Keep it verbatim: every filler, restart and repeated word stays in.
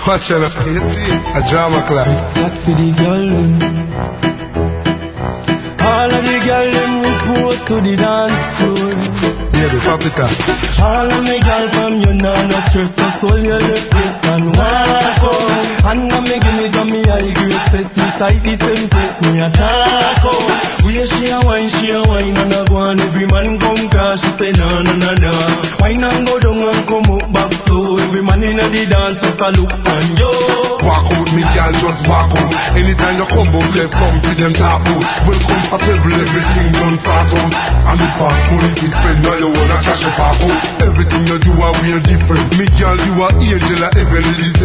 Watch out, you see, a drama club. That for the girl. All of the girl them report to the dance floor. Yeah, the papita. All of me girl from you now no stress, so soul you left it and walk out. And I'm making it on me high grade test, me sight it tempted me attack out. Where she a wine, she a wine and a go on. Every man come cause she say no, no, no, no. Wine and go down and come up back slow. Every man in the dance just a look on you. Walk out, me girl, just walk out. Anytime you come out, let's come to them top out. Well comfortable, everything done fast out. And the fast money big friend, now you wanna cash a park out. Everything you do are weird different. Me girl, you are angel, a heavenly